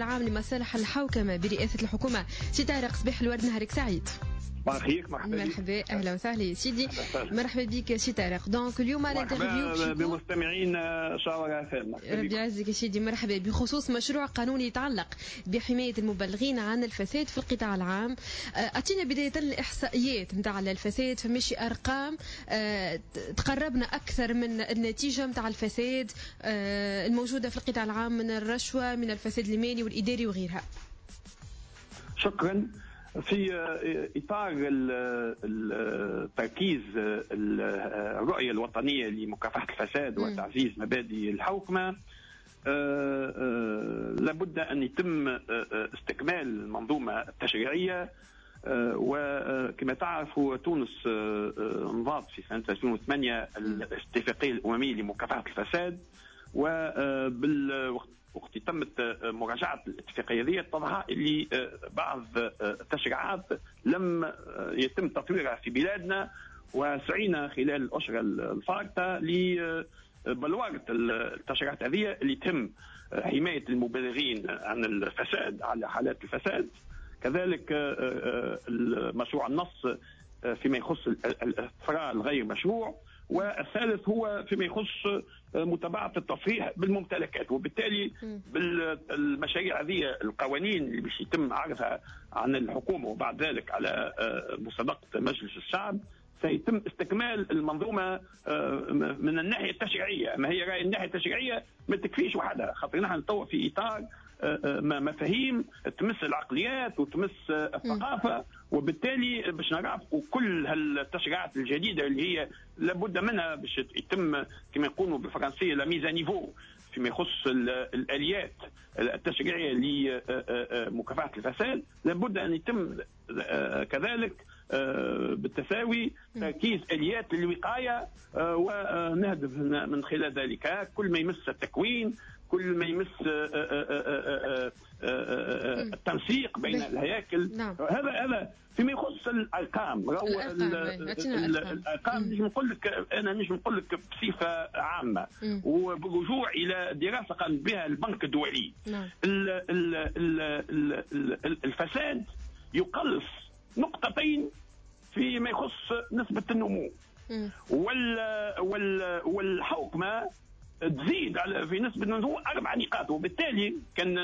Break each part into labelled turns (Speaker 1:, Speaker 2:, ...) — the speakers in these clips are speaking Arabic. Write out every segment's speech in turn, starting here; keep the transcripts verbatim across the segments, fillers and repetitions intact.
Speaker 1: العام لمصالح الحوكمة برئاسة الحكومة. سي طارق صباح الورد، نهارك سعيد.
Speaker 2: مرحبا مرحبا
Speaker 1: مرحبا اهلا وسهلا يا سيدي. مرحبا بك سي طارق. دونك اليوم
Speaker 2: مرحبا بمستمعين شاورا فام.
Speaker 1: ربي يعزك يا سيدي. مرحبا. بخصوص مشروع قانوني يتعلق بحماية المبلغين عن الفساد في القطاع العام، أعطينا بداية الإحصائيات نتاع الفساد، فماشي أرقام تقربنا أكثر من النتيجة نتاع الفساد الموجودة في القطاع العام من الرشوة، من الفساد المالي والإداري وغيرها.
Speaker 2: شكرا. في إطار التركيز الرؤية الوطنية لمكافحة الفساد وتعزيز مبادئ الحوكمة، لابد أن يتم استكمال المنظومة التشريعية. وكما تعرف تونس انضاف في سنة ألفين وثمانية الاتفاقية الأممية لمكافحة الفساد، وبالوقت وقت تمت مراجعة الاتفاقية هذه اتضح اللي بعض التشريعات لم يتم تطويرها في بلادنا، وسعينا خلال الأشهر الفارطة لبلورة التشريعات هذه اللي تهم حماية المبلغين عن الفساد، على حالات الفساد. كذلك مشروع النص فيما يخص الإثراء الغير مشروع، والثالث هو فيما يخص متابعة التصريح بالممتلكات. وبالتالي بالمشاريع هذه القوانين اللي باش يتم عرضها عن الحكومة وبعد ذلك على مصادقة مجلس الشعب سيتم استكمال المنظومة من الناحية التشريعية. ما هي رأي الناحية التشريعية ما تكفيش وحدها، خاطر نحن نطور في إطار مفاهيم تمس العقليات وتمس الثقافة، وبالتالي باش نرافقوا كل هالتشريعات الجديدة اللي هي لابد منها باش يتم كما يقولوا بالفرنسية لا ميزا نيفو فيما يخص الآليات التشريعية لمكافحة الفساد. لابد أن يتم كذلك بالتساوي تركيز آليات الوقاية، ونهدف من خلال ذلك كل ما يمس التكوين، كل ما يمس التنسيق بين الهياكل. هذا هذا فيما يخص الارقام. الارقام نجم نقول لك انا نجم نقول لك بصفه عامه وبالرجوع الى دراسه قام بها البنك الدولي. الفساد يقلص نقطتين فيما يخص نسبه النمو، وال وال والحوكمه تزيد على في نسبة النمو أربع نقاط. وبالتالي كان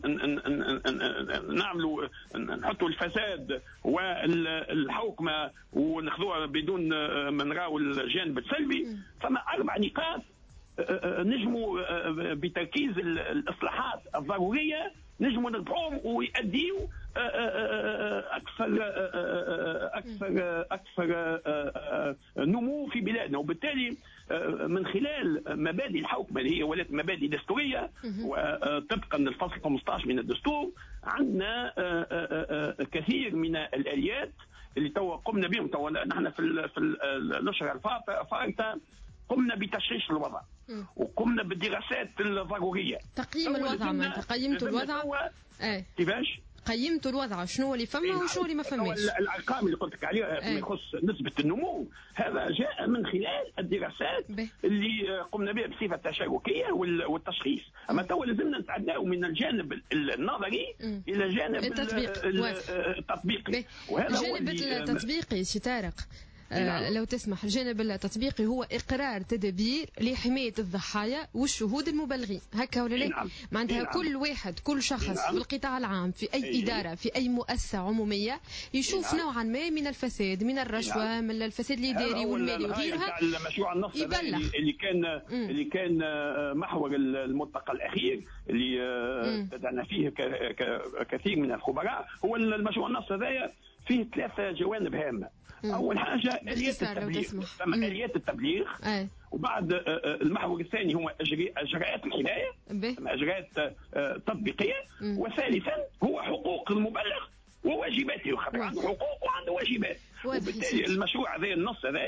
Speaker 2: نعملوا نحطوا الفساد والحوكمة وناخذوها بدون ما نراو الجانب السلبي. فما أربع نقاط نجموا بتركيز الإصلاحات الضرورية نجموا نربحهم ويؤديوا أكثر أكثر أكثر نمو في بلادنا. وبالتالي من خلال مبادئ الحوكمة اللي هي ولات مبادئ دستورية وطبقا للفصل خمسة عشر من الدستور، عندنا كثير من الآليات اللي تو قمنا بهم. تو نحن في في الأشهر الفارطة قمنا بتشريش الوضع وقمنا بالدراسات الضرورية.
Speaker 1: تقييم الوضع، ما قيمتوا الوضع
Speaker 2: ايه كيفاش
Speaker 1: قيمت الوضع؟ شنو اللي فما وشنو اللي ما فماش؟
Speaker 2: الارقام اللي قلت لك عليها فيما يخص نسبه النمو هذا جاء من خلال الدراسات بي. اللي قمنا بها بصفه تشاركيه والتشخيص. اما تو لازمنا نتعداو من الجانب النظري م. الى جانب
Speaker 1: التطبيق.
Speaker 2: التطبيقي.
Speaker 1: وهذا الجانب التطبيقي سي طارق، آه لو تسمح، الجانب التطبيقي هو إقرار تدابير لحماية الضحايا والشهود المبلغين، هكا ولا لا؟
Speaker 2: نعم.
Speaker 1: معناتها نعم. كل واحد كل شخص نعم. في القطاع العام في أي إيه. إدارة في أي مؤسسة عمومية يشوف نعم. نوعا ما من الفساد، من الرشوة نعم. من الفسد الإداري والمالي وغيرها،
Speaker 2: المشروع النص
Speaker 1: يبلغ.
Speaker 2: اللي كان م. اللي كان محور الملتقى الأخير اللي ابتدعنا فيه كثير من الخبراء. هو المشروع النص هذايا فيه ثلاثة جوانب هامة. مم. أول حاجة آليات التبليغ، ثم آليات التبليغ أي. وبعد المحور الثاني هو إجراءات الحماية، ثم إجراءات تطبيقية، مم. وثالثا هو حقوق المبلغ وواجباته، خاطر عنده حقوق وعنده واجبات. وبالتالي المشروع هذا النص هذا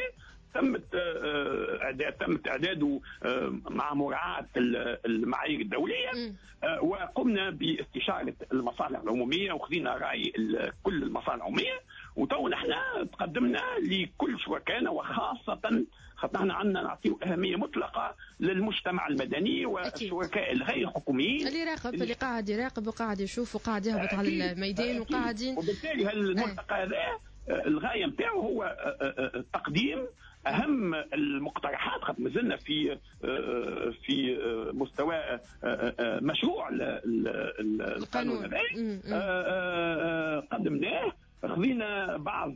Speaker 2: تمت اعداد تمت اعداده مع مراعاه المعايير الدوليه، وقمنا باستشاره المصالح العموميه وخذينا راي كل المصالح العموميه، وتو نحن تقدمنا لكل شركائنا، وخاصه خاطر نحن عندنا نعطيو اهميه مطلقه للمجتمع المدني والشركاء الغير حكوميين
Speaker 1: اللي يراقب اللي قاعد يراقب وقاعد يشوف وقاعد يهبط على الميدان وقاعدين.
Speaker 2: وبالتالي هالملتقى هذا الغايه نتاعو هو تقديم اهم المقترحات، خاطر مازلنا في في مستوى مشروع القانون هذا قدمناه، خذينا بعض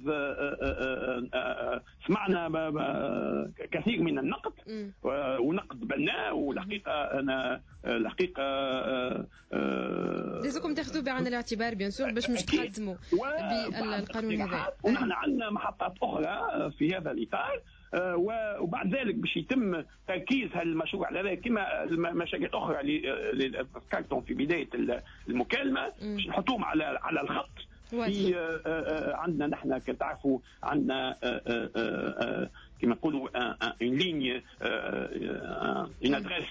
Speaker 2: سمعنا كثير من النقد ونقد بناء، والحقيقه انا الحقيقه
Speaker 1: لازمكم تاخذوا بعين الاعتبار بيان سور باش مش تقدموا بالقانون هذا.
Speaker 2: ونحن عندنا محطات اخرى في هذا الاطار، وبعد ذلك باش يتم تركيز هالمشروع هذا كما المشاكل اخرى اللي ذكرتهم في بدايه المكالمه باش نحطوهم على على الخط. في عندنا نحن كتعرفوا عندنا كما نقولوا ان ليني ان ادريس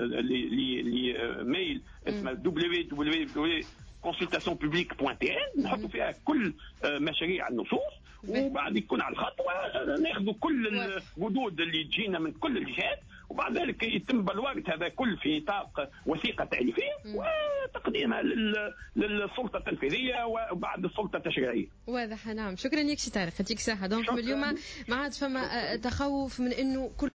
Speaker 2: لميل اسمها دبليو دبليو دبليو كونسلتاسيون بوبليك بوان تي ان، نحطوا فيها كل مشاريع النصوص، وبعد يكون على الخط وناخذوا كل الردود اللي تجينا من كل الجهات، وبعد ذلك يتم بلورة هذا كل في نطاق وثيقة تأليفية وتقديمها للسلطة التنفيذية وبعد السلطة التشريعية.
Speaker 1: واضح. نعم، شكرا لك سي طارق، يعطيك الصحة. دونك اليوم ما عاد فما تخوف من انه كل